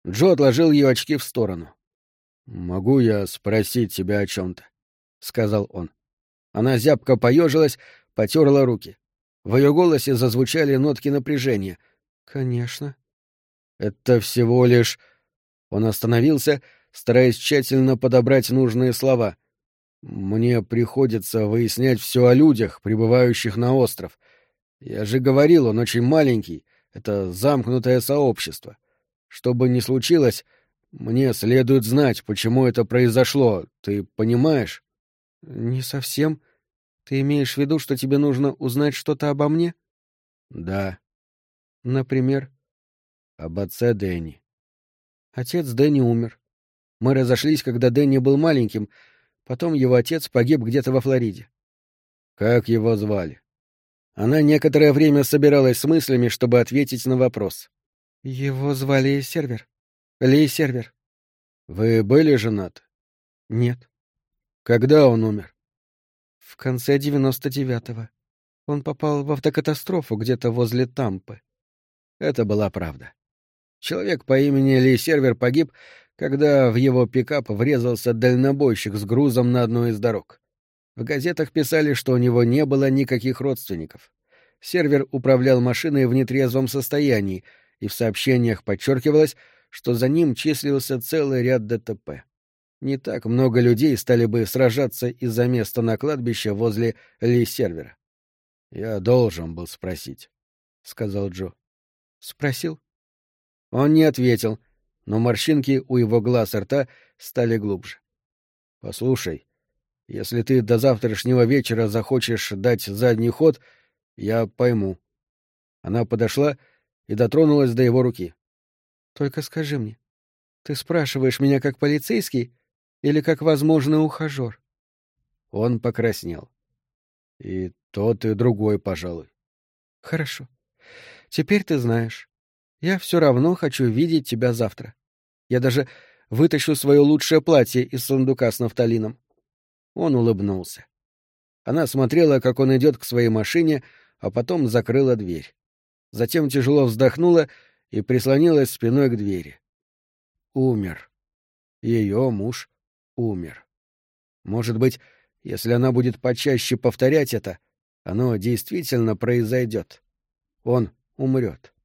Джо отложил ее очки в сторону. «Могу я спросить тебя о чем-то?» — сказал он. Она зябко поежилась, потерла руки. В ее голосе зазвучали нотки напряжения. «Конечно». «Это всего лишь...» Он остановился, стараясь тщательно подобрать нужные слова. «Мне приходится выяснять все о людях, прибывающих на остров. Я же говорил, он очень маленький, это замкнутое сообщество. Что бы ни случилось, мне следует знать, почему это произошло, ты понимаешь?» «Не совсем. Ты имеешь в виду, что тебе нужно узнать что-то обо мне?» «Да». «Например?» «Об отце Дэнни». «Отец Дэнни умер. Мы разошлись, когда Дэнни был маленьким, потом его отец погиб где-то во Флориде». «Как его звали?» Она некоторое время собиралась с мыслями, чтобы ответить на вопрос. «Его звали Сервер. Ли Сервер». «Вы были женаты?» «Нет». «Когда он умер?» «В конце 99-го. Он попал в автокатастрофу где-то возле Тампы». Это была правда. Человек по имени Ли Сервер погиб, когда в его пикап врезался дальнобойщик с грузом на одной из дорог. В газетах писали, что у него не было никаких родственников. Сервер управлял машиной в нетрезвом состоянии, и в сообщениях подчеркивалось, что за ним числился целый ряд ДТП. Не так много людей стали бы сражаться из-за места на кладбище возле Ли-Сервера. «Я должен был спросить», — сказал Джо. «Спросил?» Он не ответил, но морщинки у его глаз и рта стали глубже. «Послушай, если ты до завтрашнего вечера захочешь дать задний ход, я пойму». Она подошла и дотронулась до его руки. «Только скажи мне, ты спрашиваешь меня как полицейский или как возможный ухажёр?» Он покраснел. «И тот, и другой, пожалуй». «Хорошо. Теперь ты знаешь. Я все равно хочу видеть тебя завтра. Я даже вытащу свое лучшее платье из сундука с нафталином». Он улыбнулся. Она смотрела, как он идет к своей машине, а потом закрыла дверь. Затем тяжело вздохнула и прислонилась спиной к двери. Умер. Ее муж умер. Может быть, если она будет почаще повторять это, оно действительно произойдет. Он умрет.